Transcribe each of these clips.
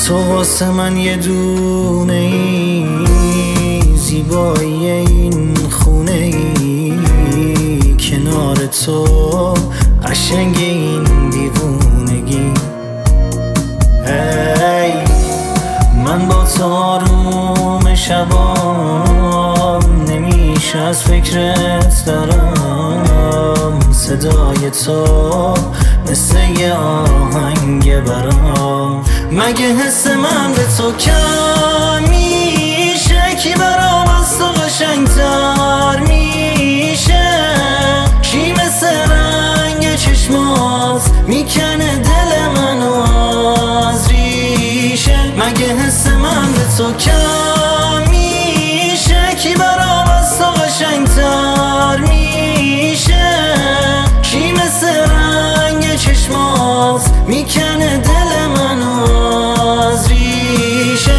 تو واسه من یه دونه ای، زیبایی این خونه ای، کنار تو قشنگ این دیوونگی. ای من با تو آروم شبام نمیشه از فکرت دارم، صدای تو مثل یه آهنگ برام. مگه حس من به تو کم میشه؟ کی برام از تو قشنگتر میشه؟ کی مثل رنگ چشمات میکنه دل منو از ریشه؟ مگه حس من به تو کم میشه؟ کی برام از تو قشنگتر میشه؟ کی مثل رنگ چشمات میکنه دل منو از ریشه؟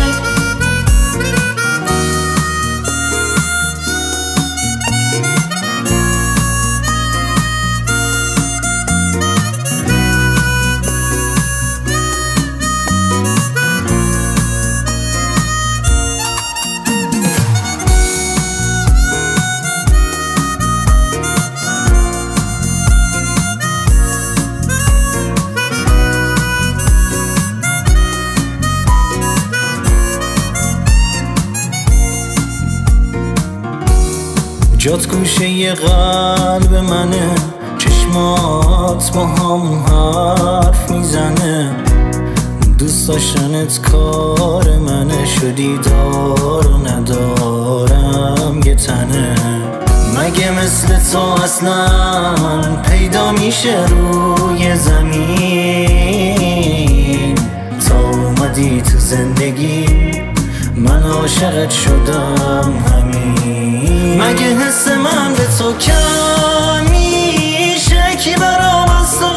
جات گوشه یه قلب منه، چشمات با هم حرف میزنه، دوست داشتنت کار منه، شدی دار و ندارم یه تنه. مگه مثل تو اصلا پیدا میشه روی زمین؟ تا اومدی تو زندگی من عاشقت شدم همین. مگه حس من به تو کم میشه؟ کی برام از تو